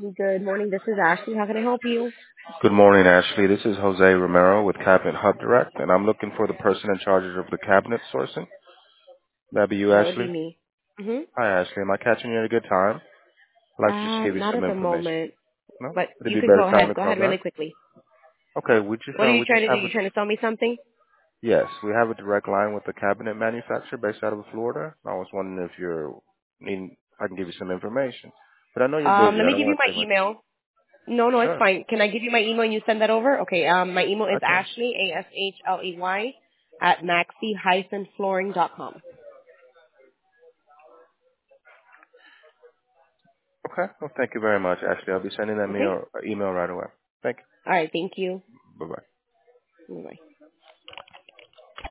Good morning. This is Ashley. How can I help you? Good morning, Ashley. This is Jose Romero with Cabinet Hub Direct, and I'm looking for the person in charge of the cabinet sourcing. That be you, That would be Ashley? me. Mhm. Hi, Ashley. Am I catching you at a good time? I'd like to just give you Not some at the information. moment, No? but Would it you be a can better go time ahead. to Go call ahead really back? quickly. Okay, What are you we trying just to do? have You a trying to sell me something? yes, we have a direct line with the cabinet manufacturer based out of Florida. I was wondering if you're needing, I can give you some information, but I know you're busy. Let I me don't give you want to my take much. email. No, it's Sure, fine. Can I give you my email and you send that over? Okay. My email is I can. Ashley Ashley at maxi-flooring.com. Okay. Well, thank you very much, Ashley. I'll be sending that Okay. email right away. Thank All right. Thank you. you. Bye bye. Bye.